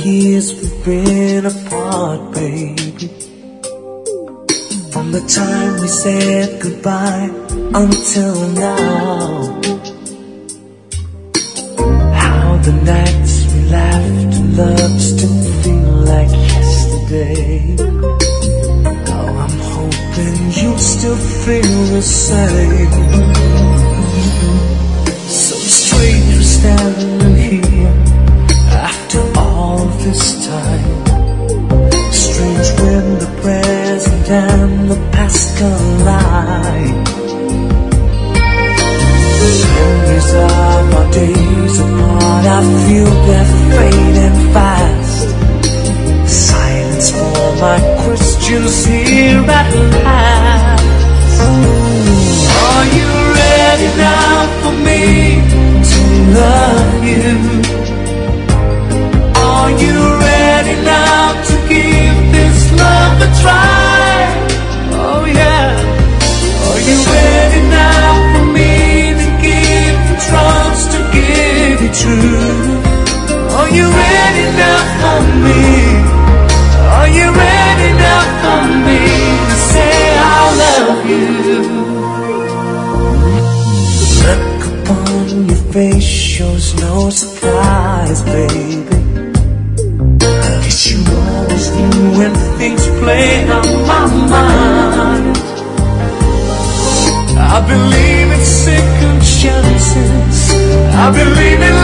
years we've been apart, baby. From the time we said goodbye until now. How the nights we laughed and loved still feel like yesterday. Oh, I'm hoping you'll still feel the same. So strange we're standing here after all this time. Strange when the present and the past collide. Memories of our days apart, I feel they're fading fast. Silence for my questions here at last. Are you ready now for me to love you? Are you ready now to give this love a try? Oh yeah. Are you ready now for me to give the trust, to give it true? Are you ready now for me? Are you ready now for me to say I love you? The look upon your face shows no surprise, baby. You always knew when things play on my mind. I believe in second chances. I believe in